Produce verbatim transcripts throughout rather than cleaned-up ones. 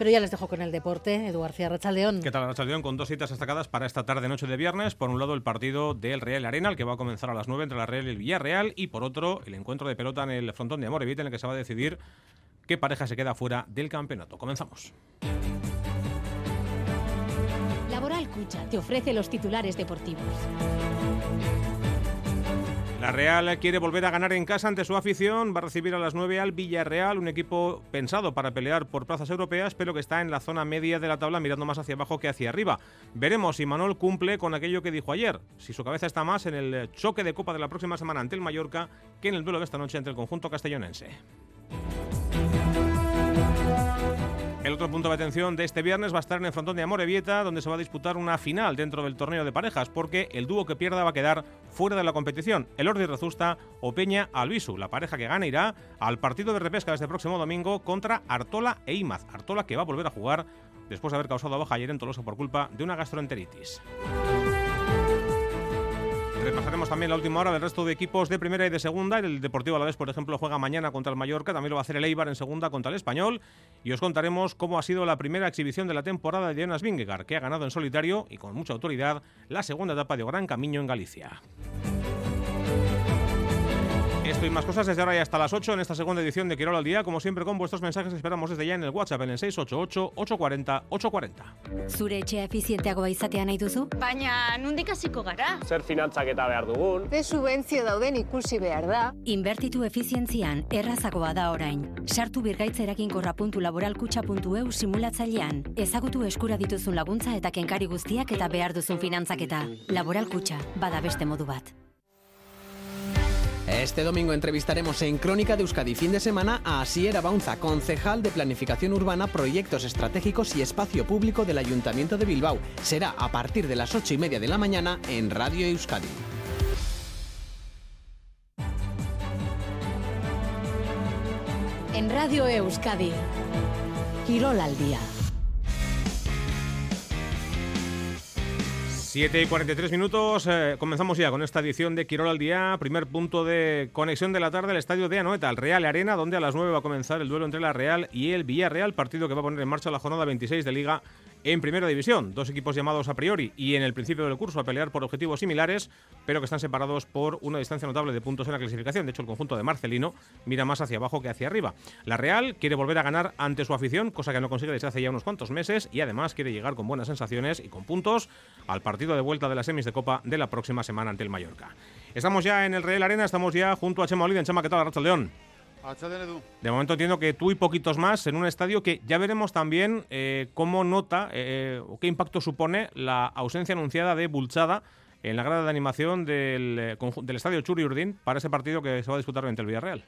Pero ya les dejo con el deporte. Edu García, Arratsaldeón. ¿Qué tal, Arratsaldeón? Con dos citas destacadas para esta tarde-noche de viernes. Por un lado, el partido del Real Arena, el que va a comenzar a las nueve entre la Real y el Villarreal. Y por otro, el encuentro de pelota en el frontón de Amorebieta, en el que se va a decidir qué pareja se queda fuera del campeonato. Comenzamos. Laboral Cucha te ofrece los titulares deportivos. La Real quiere volver a ganar en casa ante su afición. Va a recibir a las nueve al Villarreal, un equipo pensado para pelear por plazas europeas, pero que está en la zona media de la tabla, mirando más hacia abajo que hacia arriba. Veremos si Imanol cumple con aquello que dijo ayer, si su cabeza está más en el choque de Copa de la próxima semana ante el Mallorca que en el duelo de esta noche ante el conjunto castellonense. El otro punto de atención de este viernes va a estar en el frontón de Amorebieta, donde se va a disputar una final dentro del torneo de parejas, porque el dúo que pierda va a quedar fuera de la competición. Elordi Rezusta o Peña Albisu. La pareja que gane irá al partido de repesca este próximo domingo contra Artola e Imaz. Artola que va a volver a jugar después de haber causado baja ayer en Tolosa por culpa de una gastroenteritis. Repasaremos también la última hora del resto de equipos de primera y de segunda. El Deportivo Alavés, por ejemplo, juega mañana contra el Mallorca. También lo va a hacer el Eibar en segunda contra el Español. Y os contaremos cómo ha sido la primera exhibición de la temporada de Jonas Vingegaard, que ha ganado en solitario y con mucha autoridad la segunda etapa de Gran Camino en Galicia. Esto y más cosas desde ahora y hasta las ocho en esta segunda edición de Quirol al Día. Como siempre, con vuestros mensajes esperamos desde ya en el WhatsApp en el seis ocho ocho, ocho cuatro cero, ocho cuatro cero. Zure etxea efizienteagoa izatea nahi duzu? Baina nondik hasiko gara? Zer finantzaketa behar dugun? Ze subentzio dauden ikusi behar da. Inbertitu efizientzian errazagoa da orain. Sartu birgaitza eraginkorra puntu laboralkutxa puntu e u simulatzailean. Ezagutu eskura dituzun laguntza eta kenkari guztiak eta behar duzun finantzaketa. Laboralkutxa, bada beste modu bat. Este domingo entrevistaremos en Crónica de Euskadi fin de semana a Asier Abaunza, concejal de Planificación Urbana, Proyectos Estratégicos y Espacio Público del Ayuntamiento de Bilbao. Será a partir de las ocho y media de la mañana en Radio Euskadi. En Radio Euskadi, Quirol al Día. siete y cuarenta y tres minutos, eh, comenzamos ya con esta edición de Quirol al Día. Primer punto de conexión de la tarde, el estadio de Anoeta, el Real Arena, donde a las nueve va a comenzar el duelo entre la Real y el Villarreal, partido que va a poner en marcha la jornada veintiséis de Liga en Primera División. Dos equipos llamados a priori y en el principio del curso a pelear por objetivos similares, pero que están separados por una distancia notable de puntos en la clasificación. De hecho, el conjunto de Marcelino mira más hacia abajo que hacia arriba. La Real quiere volver a ganar ante su afición, cosa que no consigue desde hace ya unos cuantos meses, y además quiere llegar con buenas sensaciones y con puntos al partido de vuelta de las semis de Copa de la próxima semana ante el Mallorca. Estamos ya en el Real Arena, estamos ya junto a Chema Oliden. Chema, ¿qué tal? Arratsaldeón. De momento entiendo que tú y poquitos más en un estadio que ya veremos también eh, cómo nota eh, o qué impacto supone la ausencia anunciada de Bulchada en la grada de animación del, eh, del estadio Churi Urdin para ese partido que se va a disputar ante el Villarreal.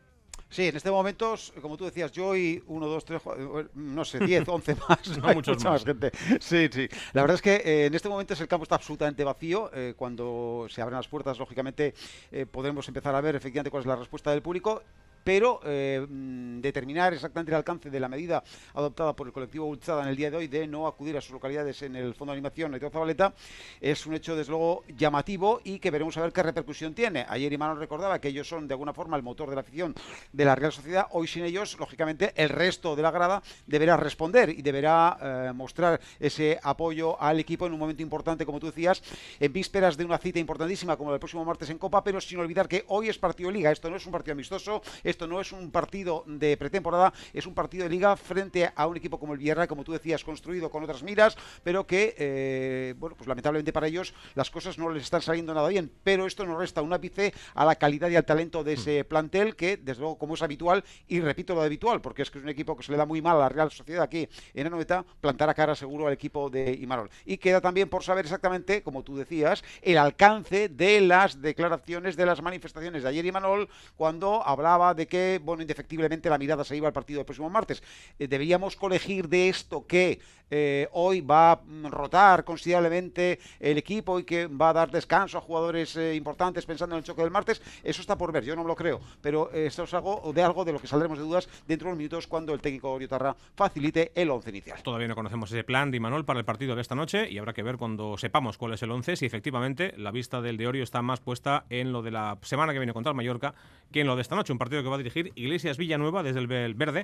Sí, en este momento, como tú decías, yo y uno, dos, tres, no sé, diez, once más. No, muchos mucha más. más gente. Sí, sí. La verdad es que eh, en este momento el campo está absolutamente vacío. Eh, cuando se abren las puertas, lógicamente, eh, podremos empezar a ver efectivamente cuál es la respuesta del público. Pero eh, determinar exactamente el alcance de la medida adoptada por el colectivo Bulchada en el día de hoy de no acudir a sus localidades en el Fondo de Animación de Zabaleta es un hecho desde luego llamativo y que veremos a ver qué repercusión tiene. Ayer Imanol recordaba que ellos son de alguna forma el motor de la afición de la Real Sociedad. Hoy sin ellos, lógicamente, el resto de la grada deberá responder y deberá eh, mostrar ese apoyo al equipo en un momento importante, como tú decías, en vísperas de una cita importantísima como el próximo martes en Copa, pero sin olvidar que hoy es partido de Liga. Esto no es un partido amistoso. Esto no es un partido de pretemporada, es un partido de Liga frente a un equipo como el Villarreal, como tú decías, construido con otras miras, pero que, eh, bueno, pues lamentablemente para ellos las cosas no les están saliendo nada bien, pero esto no resta un ápice a la calidad y al talento de ese plantel que, desde luego, como es habitual, y repito lo de habitual, porque es que es un equipo que se le da muy mal a la Real Sociedad aquí en Anoeta, plantará cara seguro al equipo de Imanol. Y queda también por saber exactamente, como tú decías, el alcance de las declaraciones, de las manifestaciones de ayer Imanol, cuando hablaba de que, bueno, indefectiblemente la mirada se iba al partido del próximo martes. Eh, deberíamos colegir de esto que eh, hoy va a rotar considerablemente el equipo y que va a dar descanso a jugadores eh, importantes pensando en el choque del martes. Eso está por ver, yo no me lo creo, pero eh, esto es algo de algo de lo que saldremos de dudas dentro de unos minutos cuando el técnico Oriotarra facilite el once inicial. Todavía no conocemos ese plan de Imanol para el partido de esta noche y habrá que ver cuando sepamos cuál es el once, si efectivamente la vista del de Orio está más puesta en lo de la semana que viene contra el Mallorca que en lo de esta noche, un partido que va a dirigir Iglesias Villanueva desde el Verde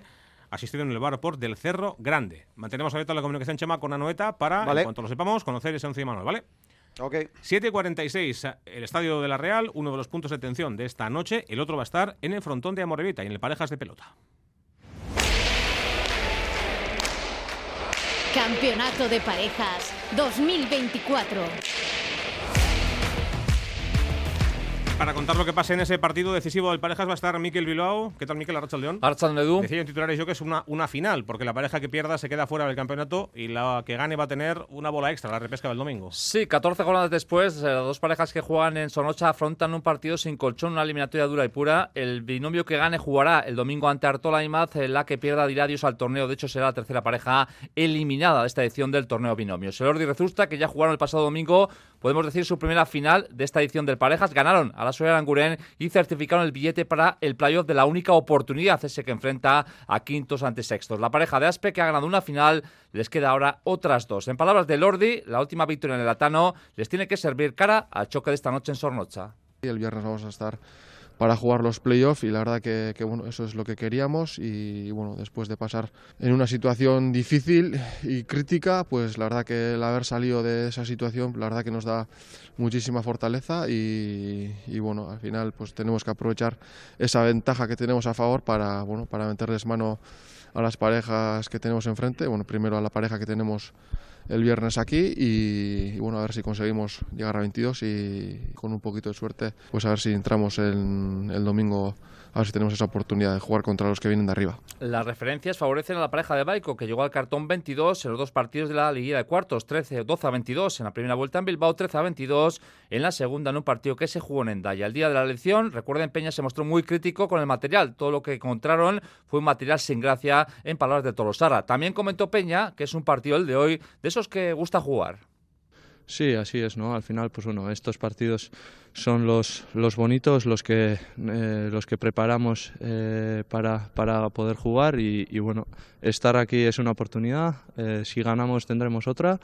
asistido en el bar Port del Cerro Grande. Mantenemos abierta la comunicación, Chema, con Anoeta para, vale. en cuanto lo sepamos, conocer ese once de Manuel, ¿vale? Ok. siete y cuarenta y seis, el Estadio de la Real, uno de los puntos de atención de esta noche. El otro va a estar en el frontón de Amorebieta y en el Parejas de Pelota. Campeonato de Parejas dos mil veinticuatro. Para contar lo que pase en ese partido decisivo del Parejas va a estar Mikel Bilbao. ¿Qué tal, Mikel? Arratsaldeon. Arratsaldeon. Decía en titulares yo que es una, una final, porque la pareja que pierda se queda fuera del campeonato y la que gane va a tener una bola extra, la repesca del domingo. Sí, catorce jornadas después, las dos parejas que juegan en Zornocha afrontan un partido sin colchón, una eliminatoria dura y pura. El binomio que gane jugará el domingo ante Artola y Maz, la que pierda dirá adiós al torneo. De hecho, será la tercera pareja eliminada de esta edición del torneo binomios. El Ordi y Rezusta, que ya jugaron el pasado domingo, podemos decir su primera final de esta edición del Parejas, ganaron a la Soler Anguren y certificaron el billete para el playoff de la única oportunidad, ese que enfrenta a quintos ante sextos. La pareja de Aspe, que ha ganado una final, les queda ahora otras dos. En palabras de Lordi, la última victoria en el Atano les tiene que servir cara al choque de esta noche en Zornocha. El viernes vamos a estar para jugar los playoffs y la verdad que, que bueno, eso es lo que queríamos y bueno, después de pasar en una situación difícil y crítica, pues la verdad que el haber salido de esa situación, la verdad que nos da muchísima fortaleza y, y bueno, al final pues tenemos que aprovechar esa ventaja que tenemos a favor para, bueno, para meterles mano a las parejas que tenemos enfrente, bueno, primero a la pareja que tenemos el viernes aquí y, y bueno, a ver si conseguimos llegar a veintidós y con un poquito de suerte, pues a ver si entramos en el domingo, a ver si tenemos esa oportunidad de jugar contra los que vienen de arriba. Las referencias favorecen a la pareja de Baico, que llegó al cartón veintidós en los dos partidos de la liguilla de cuartos, trece, doce a veintidós en la primera vuelta en Bilbao, trece a veintidós en la segunda en un partido que se jugó en Hendaya. El día de la elección, recuerden, Peña se mostró muy crítico con el material. Todo lo que encontraron fue un material sin gracia, en palabras de Tolosarra. También comentó Peña que es un partido el de hoy de esos que gusta jugar. Sí, así es, ¿no? Al final, pues bueno, estos partidos son los, los bonitos, los que eh, los que preparamos eh, para, para poder jugar y, y bueno, estar aquí es una oportunidad, eh, si ganamos tendremos otra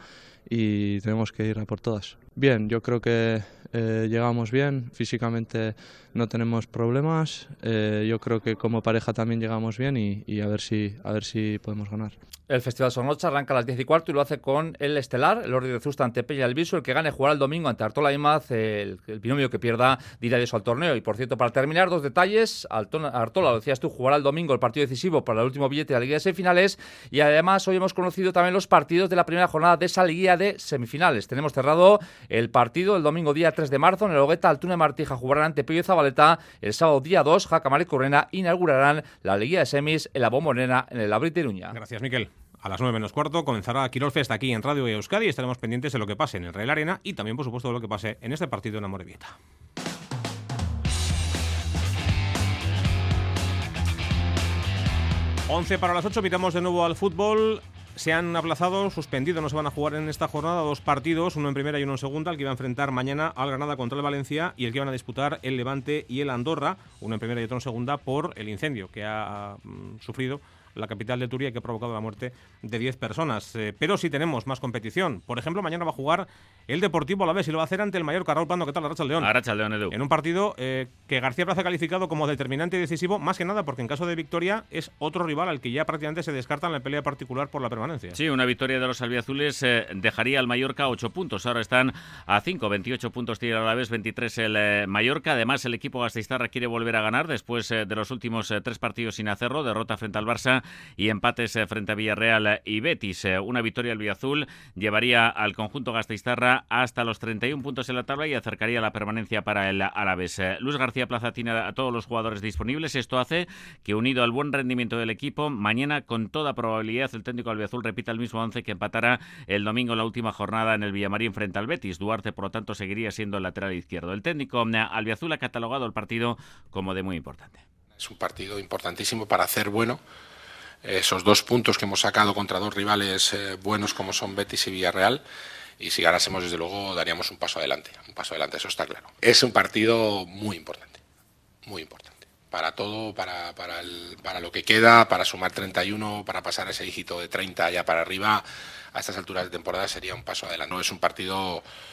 y tenemos que ir a por todas. Bien, yo creo que eh, llegamos bien, físicamente no tenemos problemas, eh, yo creo que como pareja también llegamos bien y, y a ver si a ver si podemos ganar. El Festival Zornocha arranca a las diez y cuarto y lo hace con el estelar, el Ordi de Zusta ante Peña del Viso. El que gane jugará el domingo ante Artola y Maz, el, el binomio que pierda dirá eso al torneo. Y por cierto, para terminar, dos detalles. Artola, lo decías tú, jugará el domingo el partido decisivo para el último billete de la Liga de Semifinales. Y además hoy hemos conocido también los partidos de la primera jornada de esa Liga de Semifinales. Tenemos cerrado el partido el domingo día tres de marzo en el Hogueta. Altuna y Martija jugarán ante Pello y Zabaleta. El sábado día dos, Jacamar y Correna inaugurarán la Liga de Semis en la Bombonera en el Abril de Iruña. Gracias, Miquel. A las nueve menos cuarto comenzará Quirol Fest aquí en Radio Euskadi y estaremos pendientes de lo que pase en el Real Arena y también, por supuesto, de lo que pase en este partido en Amorebieta. once para las ocho, miramos de nuevo al fútbol. Se han aplazado, suspendido, no se van a jugar en esta jornada dos partidos, uno en primera y uno en segunda, el que iba a enfrentar mañana al Granada contra el Valencia y el que iban a disputar el Levante y el Andorra, uno en primera y otro en segunda, por el incendio que ha mm, sufrido la capital de Turia y que ha provocado la muerte de diez personas. Eh, pero sí tenemos más competición. Por ejemplo, mañana va a jugar el Deportivo Alavés y lo va a hacer ante el Mallorca. Raúl Pando, ¿qué tal? Arratsaldeon. Arratsaldeon, Edu. En un partido eh, que García Plaza ha calificado como determinante y decisivo, más que nada porque en caso de victoria es otro rival al que ya prácticamente se descarta en la pelea particular por la permanencia. Sí, una victoria de los albiazules eh, dejaría al Mallorca a ocho puntos. Ahora están a cinco, veintiocho puntos tiene el Alavés, veintitrés el eh, Mallorca. Además, el equipo gasteiztarra quiere volver a ganar después eh, de los últimos eh, tres partidos sin hacerlo. Derrota frente al Barça y empates frente a Villarreal y Betis. Una victoria albiazul llevaría al conjunto gasteiztarra hasta los treinta y un puntos en la tabla y acercaría la permanencia para el Alavés. Luis García Plaza tiene a todos los jugadores disponibles. Esto hace que, unido al buen rendimiento del equipo, mañana con toda probabilidad el técnico albiazul repita el mismo once que empatará el domingo en la última jornada en el Villamarín frente al Betis. Duarte, por lo tanto, seguiría siendo el lateral izquierdo. El técnico albiazul ha catalogado el partido como de muy importante. Es un partido importantísimo para hacer bueno esos dos puntos que hemos sacado contra dos rivales eh, buenos como son Betis y Villarreal, y si ganásemos desde luego daríamos un paso adelante, un paso adelante, eso está claro. Es un partido muy importante, muy importante, para todo, para, para, el, para lo que queda, para sumar treinta y uno, para pasar ese dígito de treinta ya para arriba, a estas alturas de temporada sería un paso adelante. No es un partido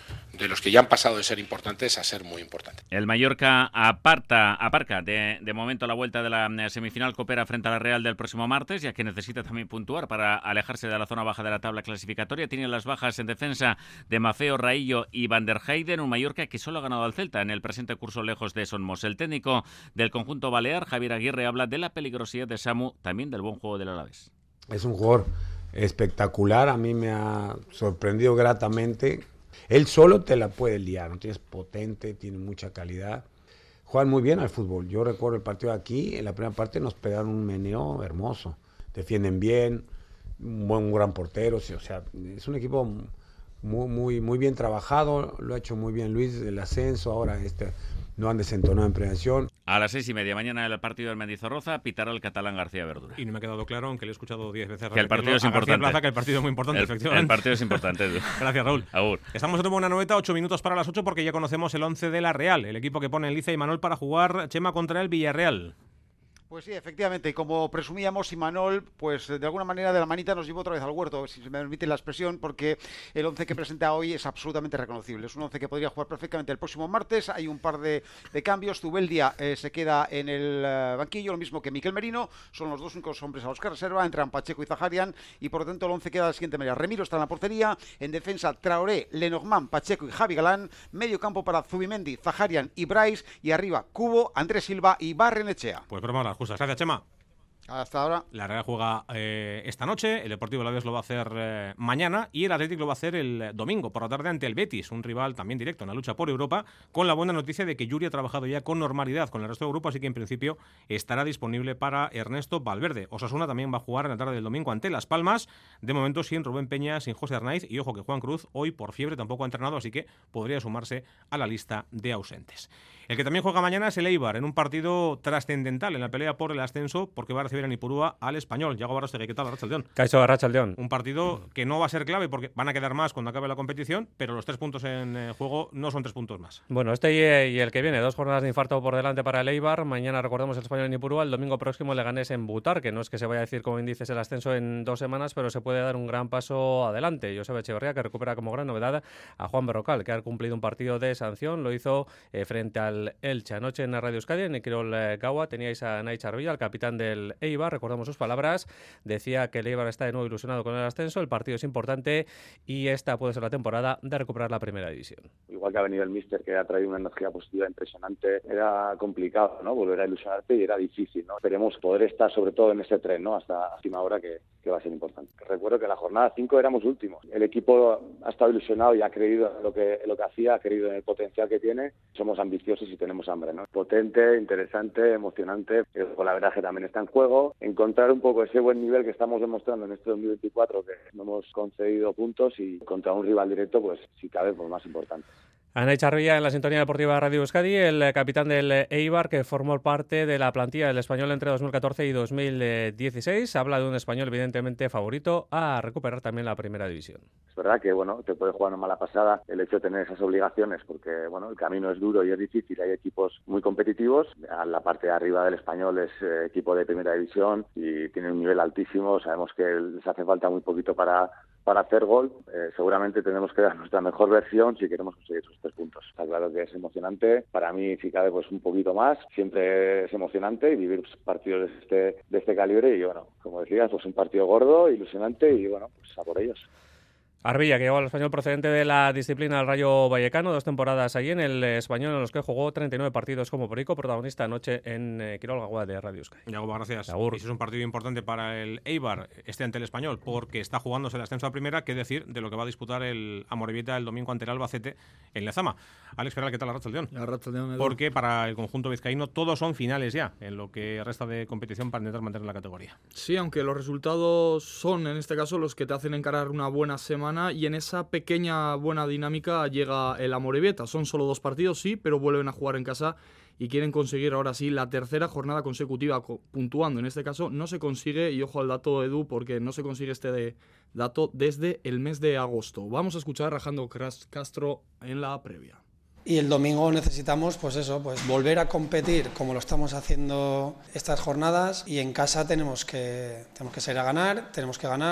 de los que ya han pasado de ser importantes a ser muy importantes. El Mallorca aparta, aparca de, de momento la vuelta de la semifinal Copera frente a la Real del próximo martes, ya que necesita también puntuar para alejarse de la zona baja de la tabla clasificatoria. Tiene las bajas en defensa de Mafeo, Raillo y Van der Heyden, un Mallorca que solo ha ganado al Celta en el presente curso lejos de Son Mos. El técnico del conjunto balear, Javier Aguirre, habla de la peligrosidad de Samu, también del buen juego del Alavés. Es un jugador espectacular, a mí me ha sorprendido gratamente. Él solo te la puede liar, ¿no? Es potente, tiene mucha calidad. Juegan muy bien al fútbol. Yo recuerdo el partido aquí, en la primera parte nos pegaron un meneo hermoso. Defienden bien, un buen un gran portero, o sea, es un equipo muy, muy, muy bien trabajado, lo ha hecho muy bien Luis, el ascenso, ahora este, no han desentonado en prevención. A las seis y media mañana el partido del Mendizorroza pitará el catalán García Verdura. Y no me ha quedado claro, aunque lo he escuchado diez veces. Que el partido es importante. Plaza, que el partido es muy importante, el, efectivamente. El partido es importante. Gracias, Raúl. Agur. Estamos en una noveta, ocho minutos para las ocho, porque ya conocemos el once de la Real, el equipo que pone Liza y Manol para jugar, Chema, contra el Villarreal. Pues sí, efectivamente, y como presumíamos, Imanol, pues de alguna manera de la manita nos llevó otra vez al huerto, si se me permite la expresión, porque el once que presenta hoy es absolutamente reconocible. Es un once que podría jugar perfectamente el próximo martes. Hay un par de, de cambios. Zubeldia eh, se queda en el uh, banquillo, lo mismo que Miquel Merino. Son los dos únicos hombres a los que reserva. Entran Pacheco y Zaharian, y por lo tanto el once queda de la siguiente manera. Remiro está en la portería. En defensa, Traoré, Lenormand, Pacheco y Javi Galán. Medio campo para Zubimendi, Zaharian y Brais. Y arriba, Cubo, Andrés Silva y Barrenechea. Pues broma las justas. Gracias, Chema. Hasta ahora. La Real juega eh, esta noche, el Deportivo Alavés lo va a hacer eh, mañana y el Atlético lo va a hacer el domingo por la tarde ante el Betis, un rival también directo en la lucha por Europa, con la buena noticia de que Yuri ha trabajado ya con normalidad con el resto del grupo, así que en principio estará disponible para Ernesto Valverde. Osasuna también va a jugar en la tarde del domingo ante Las Palmas, de momento sin Rubén Peña, sin José Arnaiz, y ojo que Juan Cruz hoy por fiebre tampoco ha entrenado, así que podría sumarse a la lista de ausentes. El que también juega mañana es el Eibar, en un partido trascendental en la pelea por el ascenso, porque va a recibir en Ipurúa al Español. Yago Barrostegui, ¿qué tal, Arratsaldeón? Caixo, Arratsaldeón. Un partido que no va a ser clave porque van a quedar más cuando acabe la competición, pero los tres puntos en eh, juego no son tres puntos más. Bueno, este y, y el que viene, dos jornadas de infarto por delante para el Eibar. Mañana recordamos el Español en Ipurúa, el domingo próximo Leganés en Butar, que no es que se vaya a decir como índices el ascenso en dos semanas, pero se puede dar un gran paso adelante. Joseba Echeverría, que recupera como gran novedad a Juan Berrocal, que ha cumplido un partido de sanción, lo hizo eh, frente al Elche. Anoche en Radio Euskadi, en Equirol eh, Gaua, teníais a Nai Charvilla, el capitán del Eibar, recordamos sus palabras, decía que el Eibar está de nuevo ilusionado con el ascenso, el partido es importante y esta puede ser la temporada de recuperar la primera división. Igual que ha venido el míster, que ha traído una energía positiva impresionante, era complicado, ¿no?, volver a ilusionarte y era difícil, ¿no? Esperemos poder estar sobre todo en ese tren, ¿no?, hasta la última hora, que, que va a ser importante. Recuerdo que en la jornada cinco éramos últimos. El equipo ha estado ilusionado y ha creído en lo que, en lo que hacía, ha creído en el potencial que tiene. Somos ambiciosos y tenemos hambre, ¿no? Potente, interesante, emocionante. Con la verdad que también está en juego. Encontrar un poco ese buen nivel que estamos demostrando en este dos mil veinticuatro, que no hemos concedido puntos, y contra un rival directo, pues si cabe, pues más importante. Ana Echarvilla en la sintonía deportiva de Radio Euskadi, el capitán del Eibar, que formó parte de la plantilla del Español entre dos mil catorce y dos mil dieciséis. Habla de un Español evidentemente favorito a recuperar también la primera división. Es verdad que, bueno, te puede jugar una mala pasada el hecho de tener esas obligaciones, porque, bueno, el camino es duro y es difícil. Hay equipos muy competitivos. La parte de arriba del Español es eh, equipo de primera división y tiene un nivel altísimo. Sabemos que les hace falta muy poquito para para hacer gol. Eh, seguramente tenemos que dar nuestra mejor versión si queremos conseguir esos tres puntos. Está claro que es emocionante. Para mí, si cabe, pues un poquito más. Siempre es emocionante vivir partidos de este, de este calibre y, bueno, como decías, pues un partido gordo, ilusionante y, bueno, pues a por ellos. Arvilla, que llegó al Español procedente de la disciplina del Rayo Vallecano, dos temporadas allí en el Español, en los que jugó treinta y nueve partidos como perico, protagonista anoche en eh, Quirol Gaua de Radio Euskadi. Yago, gracias. Agur. Y ese es un partido importante para el Eibar, este ante el Español, porque está jugándose el ascenso a primera, qué decir de lo que va a disputar el Amorebieta el domingo ante el Albacete en Lezama. Alex Ferral, ¿qué tal, Arratsaldeón? Arratsaldeón, porque para el conjunto vizcaíno todos son finales ya, en lo que resta de competición para intentar mantener la categoría. Sí, aunque los resultados son, en este caso, los que te hacen encarar una buena semana, y en esa pequeña buena dinámica llega el Amorebieta. Son solo dos partidos, sí, pero vuelven a jugar en casa y quieren conseguir ahora sí la tercera jornada consecutiva puntuando. En este caso no se consigue, y ojo al dato, Edu, porque no se consigue este de dato desde el mes de agosto. Vamos a escuchar a Rajando Castro en la previa. Y el domingo necesitamos, pues eso, pues volver a competir como lo estamos haciendo estas jornadas, y en casa tenemos que, tenemos que salir a ganar, tenemos que ganar,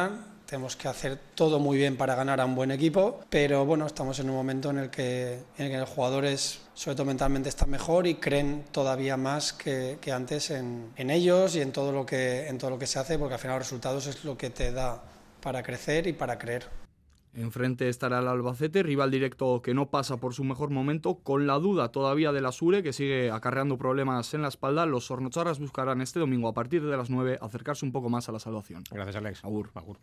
tenemos que hacer todo muy bien para ganar a un buen equipo, pero bueno, estamos en un momento en el que, en el que los jugadores, sobre todo mentalmente, están mejor y creen todavía más que, que antes en, en ellos y en todo, lo que, en todo lo que se hace, porque al final los resultados es lo que te da para crecer y para creer. Enfrente estará el Albacete, rival directo que no pasa por su mejor momento, con la duda todavía del Asure, que sigue acarreando problemas en la espalda. Los sornocharras buscarán este domingo a partir de las nueve acercarse un poco más a la salvación. Gracias, Alex. Agur. Agur.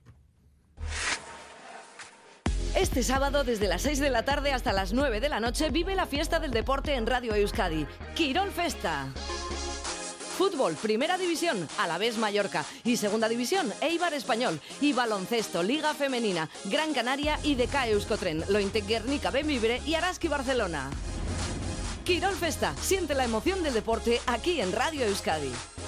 Este sábado, desde las seis de la tarde hasta las nueve de la noche, vive la fiesta del deporte en Radio Euskadi. Quirol Festa. Fútbol, Primera División, Alavés Mallorca, y Segunda División, Eibar Español, y baloncesto, Liga Femenina, Gran Canaria y D K Euskotren, Lointec Guernica Benvibre y Araski Barcelona. Quirol Festa, siente la emoción del deporte aquí en Radio Euskadi.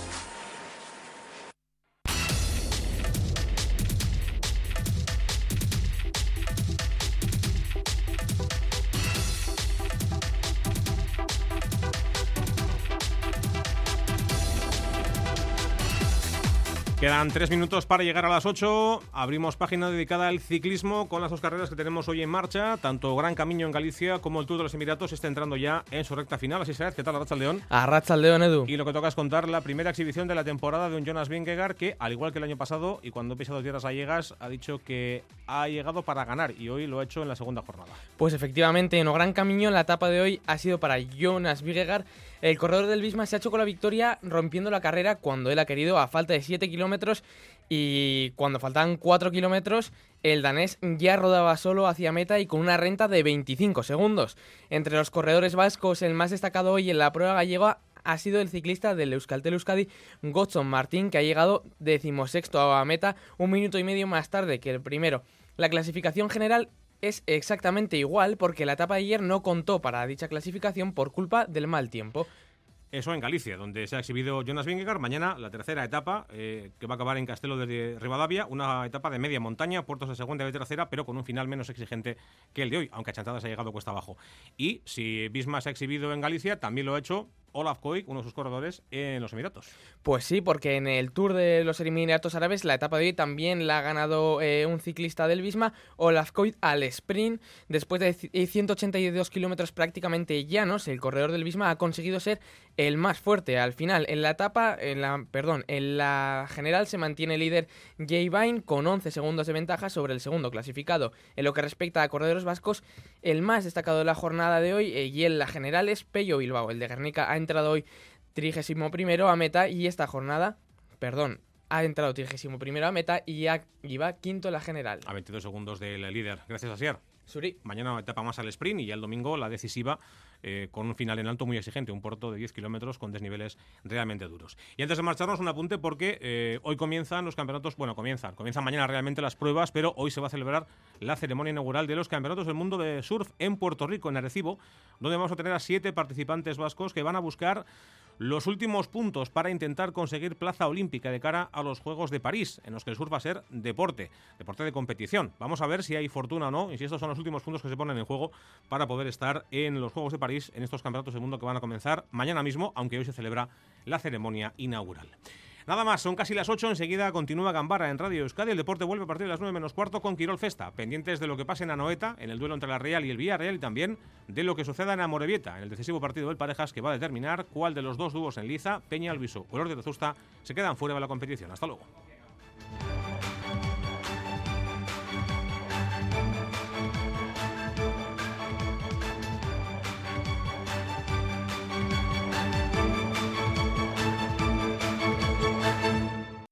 Quedan tres minutos para llegar a las ocho. Abrimos página dedicada al ciclismo con las dos carreras que tenemos hoy en marcha. Tanto Gran Camino en Galicia como el Tour de los Emiratos está entrando ya en su recta final. Así será. ¿Qué tal, Arratsaldeon? Arratsaldeon, Edu. Y lo que toca es contar la primera exhibición de la temporada de un Jonas Vingegaard que, al igual que el año pasado y cuando ha pisado tierras gallegas, ha dicho que ha llegado para ganar y hoy lo ha hecho en la segunda jornada. Pues efectivamente, en el Gran Camino la etapa de hoy ha sido para Jonas Vingegaard. El corredor del Visma se ha hecho con la victoria rompiendo la carrera cuando él ha querido a falta de siete kilómetros y cuando faltaban cuatro kilómetros el danés ya rodaba solo hacia meta y con una renta de veinticinco segundos. Entre los corredores vascos el más destacado hoy en la prueba gallega ha sido el ciclista del Euskaltel Euskadi, Gotson Martín, que ha llegado decimosexto a meta un minuto y medio más tarde que el primero. La clasificación general es exactamente igual porque la etapa de ayer no contó para dicha clasificación por culpa del mal tiempo. Eso en Galicia, donde se ha exhibido Jonas Vingegaard. Mañana la tercera etapa, eh, que va a acabar en Castelo de Ribadavia, una etapa de media montaña, puertos de segunda y de tercera, pero con un final menos exigente que el de hoy, aunque a chantadas ha llegado cuesta abajo. Y si Visma se ha exhibido en Galicia, también lo ha hecho Olaf Koik, uno de sus corredores, en los Emiratos. Pues sí, porque en el Tour de los Emiratos Árabes la etapa de hoy también la ha ganado eh, un ciclista del Visma, Olaf Koik, al sprint. Después de ciento ochenta y dos kilómetros prácticamente llanos, el corredor del Visma ha conseguido ser el más fuerte. Al final, en la etapa, en la, perdón, en la general se mantiene líder Jay Vine con once segundos de ventaja sobre el segundo clasificado. En lo que respecta a corredores vascos, el más destacado de la jornada de hoy eh, y en la general es Pello Bilbao. El de Guernica ha entrado hoy trigésimo primero a meta y esta jornada, perdón, ha entrado trigésimo primero a meta y ya iba quinto en la general. A veintidós segundos del líder. Gracias, Asier. Suri. Mañana etapa más al sprint y ya el domingo la decisiva eh, con un final en alto muy exigente, un puerto de diez kilómetros con desniveles realmente duros. Y antes de marcharnos un apunte porque eh, hoy comienzan los campeonatos, bueno, comienzan, comienzan mañana realmente las pruebas, pero hoy se va a celebrar la ceremonia inaugural de los campeonatos del mundo de surf en Puerto Rico, en Arecibo, donde vamos a tener a siete participantes vascos que van a buscar los últimos puntos para intentar conseguir plaza olímpica de cara a los Juegos de París, en los que el surf va a ser deporte, deporte de competición. Vamos a ver si hay fortuna o no, y si estos son los últimos puntos que se ponen en juego para poder estar en los Juegos de París, en estos campeonatos del mundo que van a comenzar mañana mismo, aunque hoy se celebra la ceremonia inaugural. Nada más, son casi las ocho, enseguida continúa Gambara en Radio Euskadi. El deporte vuelve a partir de las nueve menos cuarto con Quirol Festa, pendientes de lo que pase en Anoeta, en el duelo entre la Real y el Villarreal, y también de lo que suceda en Amorebieta, en el decisivo partido del Parejas, que va a determinar cuál de los dos dúos en liza, Peña Albisu o Elordi de Zusta, se quedan fuera de la competición. Hasta luego.